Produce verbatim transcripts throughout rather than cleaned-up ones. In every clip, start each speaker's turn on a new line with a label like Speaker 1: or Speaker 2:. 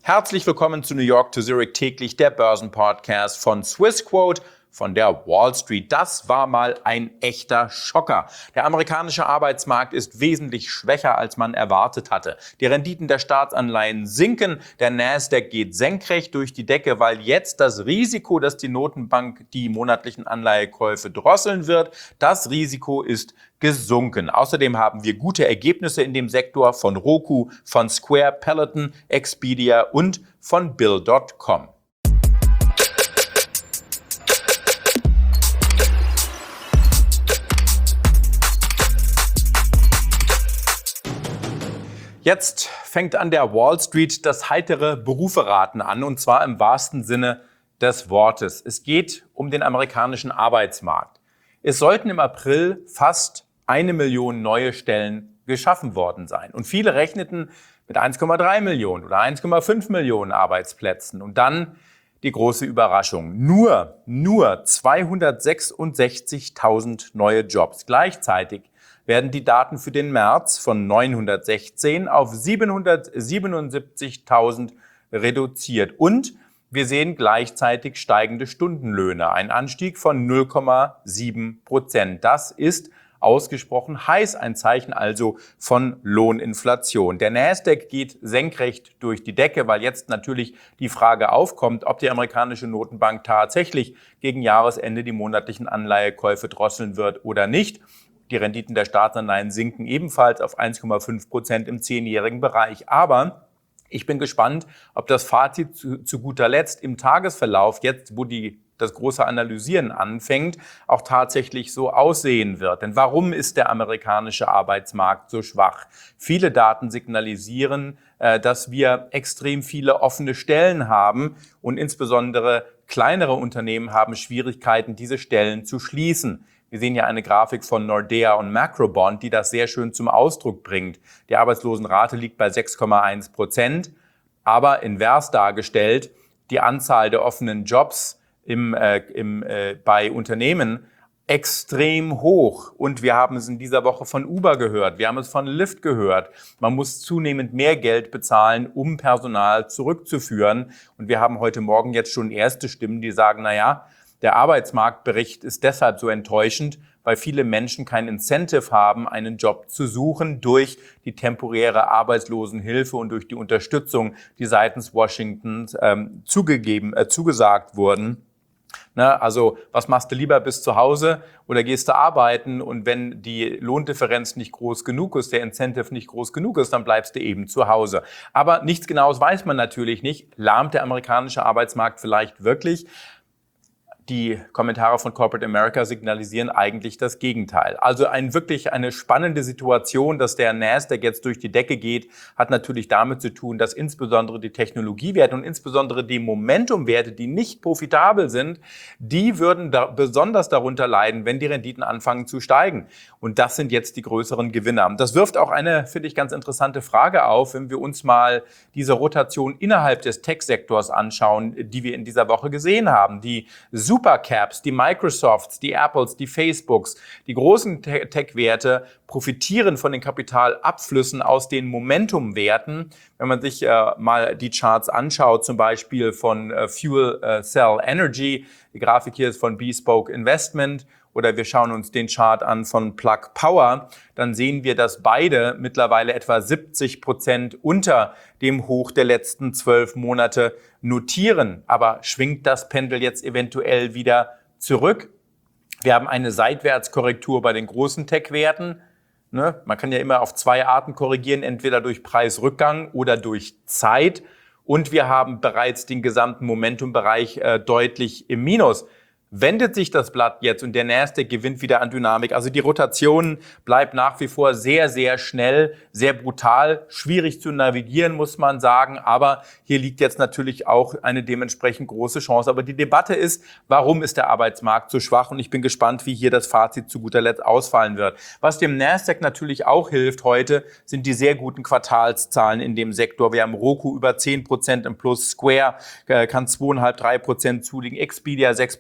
Speaker 1: Herzlich willkommen zu New York to Zurich täglich, der Börsenpodcast von Swissquote von der Wall Street. Das war mal ein echter Schocker. Der amerikanische Arbeitsmarkt ist wesentlich schwächer, als man erwartet hatte. Die Renditen der Staatsanleihen sinken, der Nasdaq geht senkrecht durch die Decke, weil jetzt das Risiko, dass die Notenbank die monatlichen Anleihekäufe drosseln wird, das Risiko ist gesunken. Außerdem haben wir gute Ergebnisse in dem Sektor von Roku, von Square, Peloton, Expedia und von Bill Punkt com. Jetzt fängt an der Wall Street das heitere Beruferaten an, und zwar im wahrsten Sinne des Wortes. Es geht um den amerikanischen Arbeitsmarkt. Es sollten im April fast eine Million neue Stellen geschaffen worden sein. Und viele rechneten mit eins Komma drei Millionen oder eins Komma fünf Millionen Arbeitsplätzen. Und dann die große Überraschung. Nur, nur zweihundertsechsundsechzigtausend neue Jobs. Gleichzeitig werden die Daten für den März von neunhundertsechzehn auf siebenhundertsiebenundsiebzigtausend reduziert. Und wir sehen gleichzeitig steigende Stundenlöhne, ein Anstieg von null Komma sieben Prozent. Das ist ausgesprochen heiß, ein Zeichen also von Lohninflation. Der Nasdaq geht senkrecht durch die Decke, weil jetzt natürlich die Frage aufkommt, ob die amerikanische Notenbank tatsächlich gegen Jahresende die monatlichen Anleihekäufe drosseln wird oder nicht. Die Renditen der Staatsanleihen sinken ebenfalls auf eins Komma fünf Prozent im zehnjährigen Bereich. Aber ich bin gespannt, ob das Fazit zu, zu guter Letzt im Tagesverlauf, jetzt wo die, das große Analysieren anfängt, auch tatsächlich so aussehen wird. Denn warum ist der amerikanische Arbeitsmarkt so schwach? Viele Daten signalisieren, äh, dass wir extrem viele offene Stellen haben und insbesondere kleinere Unternehmen haben Schwierigkeiten, diese Stellen zu schließen. Wir sehen ja eine Grafik von Nordea und Macrobond, die das sehr schön zum Ausdruck bringt. Die Arbeitslosenrate liegt bei sechs Komma eins Prozent, aber invers dargestellt, die Anzahl der offenen Jobs im, äh, im, äh, bei Unternehmen extrem hoch. Und wir haben es in dieser Woche von Uber gehört, wir haben es von Lyft gehört. Man muss zunehmend mehr Geld bezahlen, um Personal zurückzuführen. Und wir haben heute Morgen jetzt schon erste Stimmen, die sagen, na ja, der Arbeitsmarktbericht ist deshalb so enttäuschend, weil viele Menschen kein Incentive haben, einen Job zu suchen durch die temporäre Arbeitslosenhilfe und durch die Unterstützung, die seitens Washingtons ähm, zugegeben, äh, zugesagt wurden. Ne, also was machst du lieber bis zu Hause oder gehst du arbeiten, und wenn die Lohndifferenz nicht groß genug ist, der Incentive nicht groß genug ist, dann bleibst du eben zu Hause. Aber nichts Genaues weiß man natürlich nicht. Lahmt der amerikanische Arbeitsmarkt vielleicht wirklich? Die Kommentare von Corporate America signalisieren eigentlich das Gegenteil. Also ein wirklich eine spannende Situation, dass der Nasdaq jetzt durch die Decke geht, hat natürlich damit zu tun, dass insbesondere die Technologiewerte und insbesondere die Momentumwerte, die nicht profitabel sind, die würden da besonders darunter leiden, wenn die Renditen anfangen zu steigen. Und das sind jetzt die größeren Gewinner. Das wirft auch eine, finde ich, ganz interessante Frage auf, wenn wir uns mal diese Rotation innerhalb des Tech-Sektors anschauen, die wir in dieser Woche gesehen haben. Die Supercaps, die Microsofts, die Apples, die Facebooks, die großen Tech-Werte profitieren von den Kapitalabflüssen aus den Momentumwerten. Wenn man sich äh, mal die Charts anschaut, zum Beispiel von äh, Fuel äh, Cell Energy, die Grafik hier ist von Bespoke Investment, oder wir schauen uns den Chart an von Plug Power, dann sehen wir, dass beide mittlerweile etwa siebzig Prozent unter dem Hoch der letzten zwölf Monate notieren. Aber schwingt das Pendel jetzt eventuell wieder zurück? Wir haben eine Seitwärtskorrektur bei den großen Tech-Werten. Ne? Man kann ja immer auf zwei Arten korrigieren, entweder durch Preisrückgang oder durch Zeit. Und wir haben bereits den gesamten Momentumbereich äh, deutlich im Minus. Wendet sich das Blatt jetzt und der Nasdaq gewinnt wieder an Dynamik. Also die Rotation bleibt nach wie vor sehr, sehr schnell, sehr brutal, schwierig zu navigieren, muss man sagen. Aber hier liegt jetzt natürlich auch eine dementsprechend große Chance. Aber die Debatte ist, warum ist der Arbeitsmarkt so schwach? Und ich bin gespannt, wie hier das Fazit zu guter Letzt ausfallen wird. Was dem Nasdaq natürlich auch hilft heute, sind die sehr guten Quartalszahlen in dem Sektor. Wir haben Roku über zehn Prozent im Plus, Square kann zwei Komma fünf, drei Prozent zulegen, Expedia sechs Prozent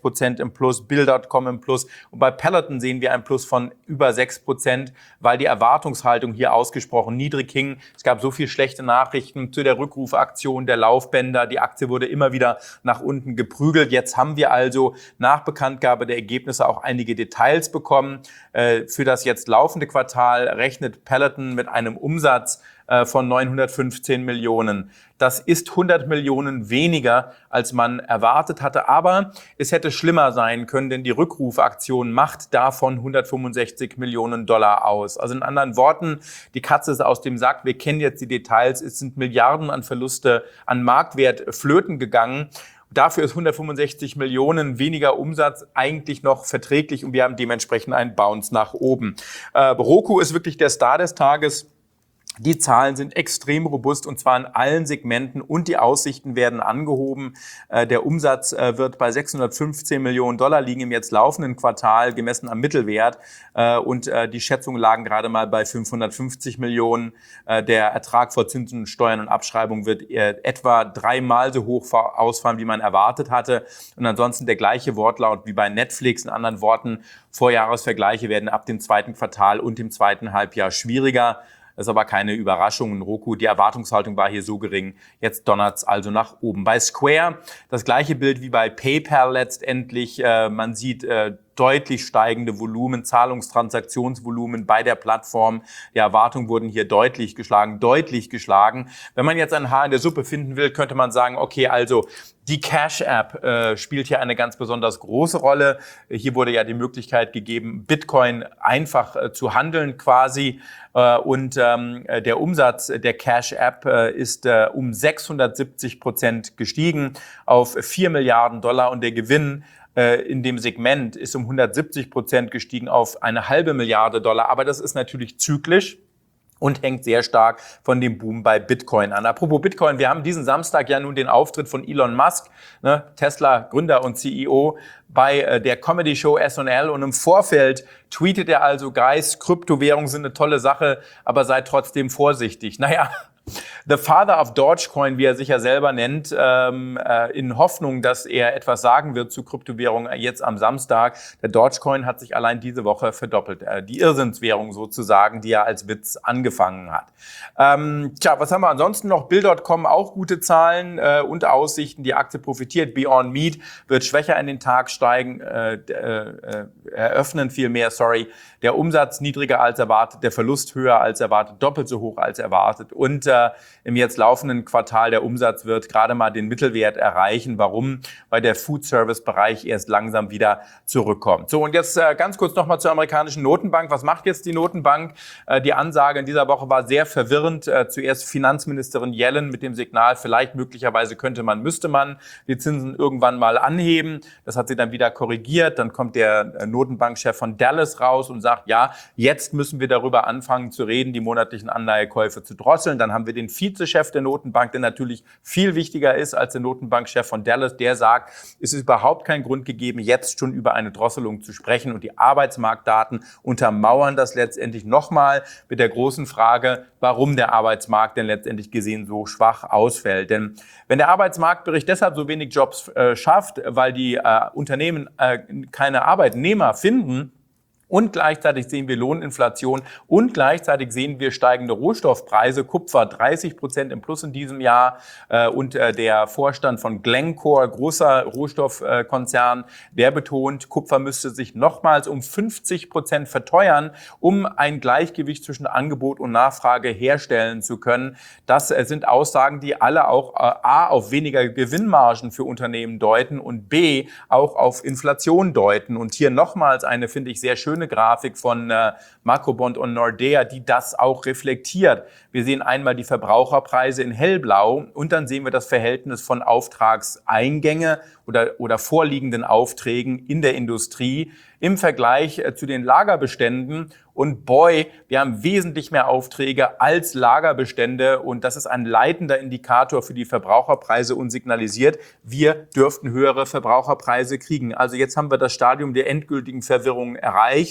Speaker 1: im Plus, Bill Punkt com im Plus und bei Peloton sehen wir ein Plus von über sechs Prozent, weil die Erwartungshaltung hier ausgesprochen niedrig hing. Es gab so viel schlechte Nachrichten zu der Rückrufaktion der Laufbänder. Die Aktie wurde immer wieder nach unten geprügelt. Jetzt haben wir also nach Bekanntgabe der Ergebnisse auch einige Details bekommen. Für das jetzt laufende Quartal rechnet Peloton mit einem Umsatz von neunhundertfünfzehn Millionen. Das ist hundert Millionen weniger, als man erwartet hatte. Aber es hätte schlimmer sein können, denn die Rückrufaktion macht davon hundertfünfundsechzig Millionen Dollar aus. Also in anderen Worten, die Katze ist aus dem Sack. Wir kennen jetzt die Details. Es sind Milliarden an Verluste an Marktwert flöten gegangen. Dafür ist hundertfünfundsechzig Millionen weniger Umsatz eigentlich noch verträglich und wir haben dementsprechend einen Bounce nach oben. Äh, Roku ist wirklich der Star des Tages. Die Zahlen sind extrem robust und zwar in allen Segmenten und die Aussichten werden angehoben. Der Umsatz wird bei sechshundertfünfzehn Millionen Dollar liegen im jetzt laufenden Quartal, gemessen am Mittelwert. Und die Schätzungen lagen gerade mal bei fünfhundertfünfzig Millionen. Der Ertrag vor Zinsen, Steuern und Abschreibung wird etwa dreimal so hoch ausfallen, wie man erwartet hatte. Und ansonsten der gleiche Wortlaut wie bei Netflix. In anderen Worten, Vorjahresvergleiche werden ab dem zweiten Quartal und dem zweiten Halbjahr schwieriger. Das ist aber keine Überraschung in Roku. Die Erwartungshaltung war hier so gering. Jetzt donnert's also nach oben. Bei Square das gleiche Bild wie bei PayPal letztendlich. Äh, man sieht äh, deutlich steigende Volumen, Zahlungstransaktionsvolumen bei der Plattform. Die Erwartungen wurden hier deutlich geschlagen, deutlich geschlagen. Wenn man jetzt ein Haar in der Suppe finden will, könnte man sagen, okay, also die Cash-App äh, spielt hier eine ganz besonders große Rolle. Hier wurde ja die Möglichkeit gegeben, Bitcoin einfach äh, zu handeln quasi. Äh, und ähm, der Umsatz der Cash-App äh, ist äh, um sechshundertsiebzig Prozent gestiegen auf vier Milliarden Dollar und der Gewinn in dem Segment ist um hundertsiebzig Prozent gestiegen auf eine halbe Milliarde Dollar. Aber das ist natürlich zyklisch und hängt sehr stark von dem Boom bei Bitcoin an. Apropos Bitcoin, wir haben diesen Samstag ja nun den Auftritt von Elon Musk, ne, Tesla-Gründer und C E O, bei äh, der Comedy-Show S N L. Und im Vorfeld tweetet er also, Guys, Kryptowährungen sind eine tolle Sache, aber seid trotzdem vorsichtig. Naja, The Father of Dogecoin, wie er sich ja selber nennt, ähm, äh, in Hoffnung, dass er etwas sagen wird zu Kryptowährungen jetzt am Samstag. Der Dogecoin hat sich allein diese Woche verdoppelt. Äh, die Irrsinnswährung sozusagen, die er als Witz angefangen hat. Ähm, tja, was haben wir ansonsten noch? Bill Punkt com auch gute Zahlen äh, und Aussichten. Die Aktie profitiert. Beyond Meat wird schwächer in den Tag steigen, äh, äh, eröffnen vielmehr, sorry. Der Umsatz niedriger als erwartet, der Verlust höher als erwartet, doppelt so hoch als erwartet und äh, im jetzt laufenden Quartal der Umsatz wird gerade mal den Mittelwert erreichen. Warum? Weil der Food-Service-Bereich erst langsam wieder zurückkommt. So, und jetzt äh, ganz kurz nochmal zur amerikanischen Notenbank. Was macht jetzt die Notenbank? Äh, die Ansage in dieser Woche war sehr verwirrend. Äh, zuerst Finanzministerin Yellen mit dem Signal, vielleicht möglicherweise könnte man, müsste man die Zinsen irgendwann mal anheben. Das hat sie dann wieder korrigiert. Dann kommt der äh, Notenbankchef von Dallas raus und sagt, ja, jetzt müssen wir darüber anfangen zu reden, die monatlichen Anleihekäufe zu drosseln. Dann haben wir den Vizechef der Notenbank, der natürlich viel wichtiger ist als der Notenbankchef von Dallas, der sagt, es ist überhaupt kein Grund gegeben, jetzt schon über eine Drosselung zu sprechen. Und die Arbeitsmarktdaten untermauern das letztendlich nochmal mit der großen Frage, warum der Arbeitsmarkt denn letztendlich gesehen so schwach ausfällt. Denn wenn der Arbeitsmarktbericht deshalb so wenig Jobs äh, schafft, weil die äh, Unternehmen äh, keine Arbeitnehmer finden, und gleichzeitig sehen wir Lohninflation und gleichzeitig sehen wir steigende Rohstoffpreise. Kupfer dreißig Prozent im Plus in diesem Jahr. Und der Vorstand von Glencore, großer Rohstoffkonzern, der betont, Kupfer müsste sich nochmals um fünfzig Prozent verteuern, um ein Gleichgewicht zwischen Angebot und Nachfrage herstellen zu können. Das sind Aussagen, die alle auch A, auf weniger Gewinnmargen für Unternehmen deuten und B, auch auf Inflation deuten. Und hier nochmals eine, finde ich, sehr schöne Grafik von äh, Macrobond und Nordea, die das auch reflektiert. Wir sehen einmal die Verbraucherpreise in hellblau und dann sehen wir das Verhältnis von Auftragseingänge oder, oder vorliegenden Aufträgen in der Industrie im Vergleich äh, zu den Lagerbeständen. Und boy, wir haben wesentlich mehr Aufträge als Lagerbestände und das ist ein leitender Indikator für die Verbraucherpreise und signalisiert, wir dürften höhere Verbraucherpreise kriegen. Also jetzt haben wir das Stadium der endgültigen Verwirrung erreicht.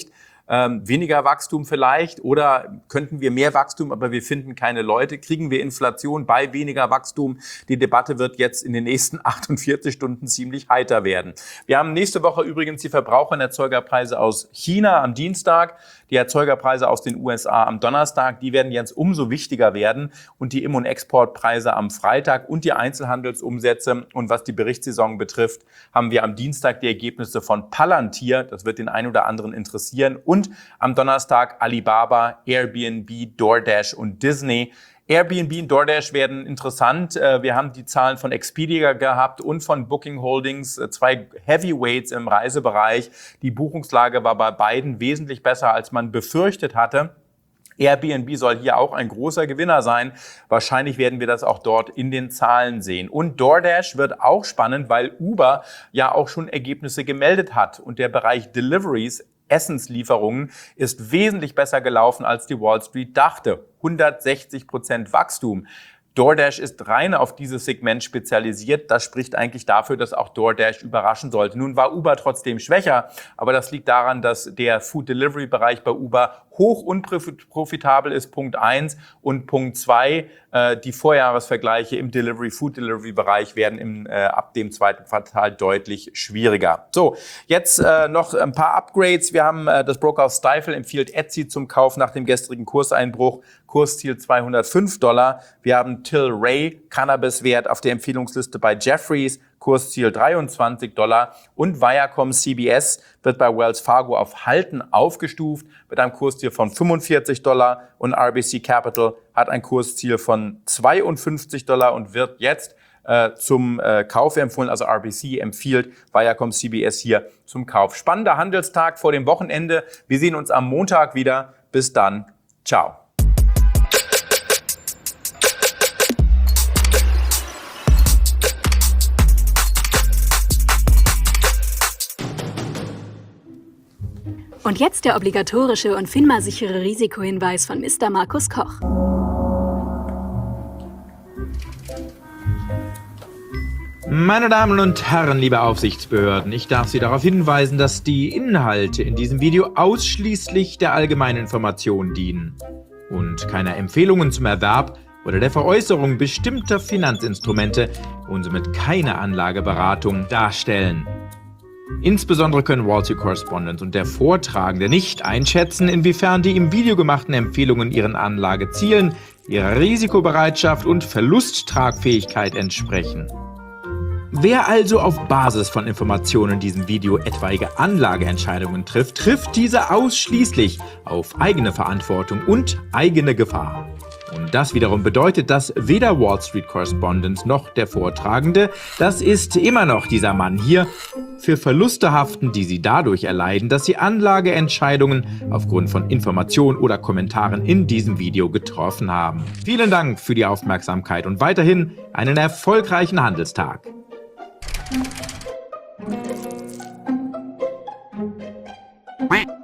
Speaker 1: Ähm, weniger Wachstum vielleicht oder könnten wir mehr Wachstum, aber wir finden keine Leute? Kriegen wir Inflation bei weniger Wachstum? Die Debatte wird jetzt in den nächsten achtundvierzig Stunden ziemlich heiter werden. Wir haben nächste Woche übrigens die Verbraucher- und Erzeugerpreise aus China am Dienstag, die Erzeugerpreise aus den U S A am Donnerstag. Die werden jetzt umso wichtiger werden und die Im- und Exportpreise am Freitag und die Einzelhandelsumsätze. Und was die Berichtssaison betrifft, haben wir am Dienstag die Ergebnisse von Palantir. Das wird den einen oder anderen interessieren. Und am Donnerstag Alibaba, Airbnb, DoorDash und Disney. Airbnb und DoorDash werden interessant. Wir haben die Zahlen von Expedia gehabt und von Booking Holdings, zwei Heavyweights im Reisebereich. Die Buchungslage war bei beiden wesentlich besser, als man befürchtet hatte. Airbnb soll hier auch ein großer Gewinner sein. Wahrscheinlich werden wir das auch dort in den Zahlen sehen. Und DoorDash wird auch spannend, weil Uber ja auch schon Ergebnisse gemeldet hat. Und der Bereich Deliveries, Essenslieferungen, ist wesentlich besser gelaufen, als die Wall Street dachte. hundertsechzig Prozent Wachstum. DoorDash ist rein auf dieses Segment spezialisiert. Das spricht eigentlich dafür, dass auch DoorDash überraschen sollte. Nun war Uber trotzdem schwächer, aber das liegt daran, dass der Food-Delivery-Bereich bei Uber hoch unprofitabel ist, Punkt eins. Und Punkt zwei, äh, die Vorjahresvergleiche im Delivery, Food-Delivery-Bereich werden im, äh, ab dem zweiten Quartal deutlich schwieriger. So, jetzt äh, noch ein paar Upgrades. Wir haben äh, das Brokerhaus Stifel empfiehlt Etsy zum Kauf nach dem gestrigen Kurseinbruch. Kursziel zweihundertfünf Dollar. Wir haben Tilray, Cannabis-Wert auf der Empfehlungsliste bei Jefferies, Kursziel dreiundzwanzig Dollar. Und Viacom C B S wird bei Wells Fargo auf Halten aufgestuft mit einem Kursziel von fünfundvierzig Dollar. Und R B C Capital hat ein Kursziel von zweiundfünfzig Dollar und wird jetzt äh, zum äh, Kauf empfohlen. Also R B C empfiehlt Viacom C B S hier zum Kauf. Spannender Handelstag vor dem Wochenende. Wir sehen uns am Montag wieder. Bis dann. Ciao.
Speaker 2: Und jetzt der obligatorische und FINMA-sichere Risikohinweis von Mister Markus Koch.
Speaker 3: Meine Damen und Herren, liebe Aufsichtsbehörden, ich darf Sie darauf hinweisen, dass die Inhalte in diesem Video ausschließlich der allgemeinen Information dienen und keine Empfehlungen zum Erwerb oder der Veräußerung bestimmter Finanzinstrumente und somit keine Anlageberatung darstellen. Insbesondere können Wall Street Correspondent und der Vortragende nicht einschätzen, inwiefern die im Video gemachten Empfehlungen ihren Anlagezielen, ihrer Risikobereitschaft und Verlusttragfähigkeit entsprechen. Wer also auf Basis von Informationen in diesem Video etwaige Anlageentscheidungen trifft, trifft diese ausschließlich auf eigene Verantwortung und eigene Gefahr. Und das wiederum bedeutet, dass weder Wall Street Correspondent noch der Vortragende, das ist immer noch dieser Mann hier, für Verluste haften, die sie dadurch erleiden, dass sie Anlageentscheidungen aufgrund von Informationen oder Kommentaren in diesem Video getroffen haben. Vielen Dank für die Aufmerksamkeit und weiterhin einen erfolgreichen Handelstag.
Speaker 4: Quack.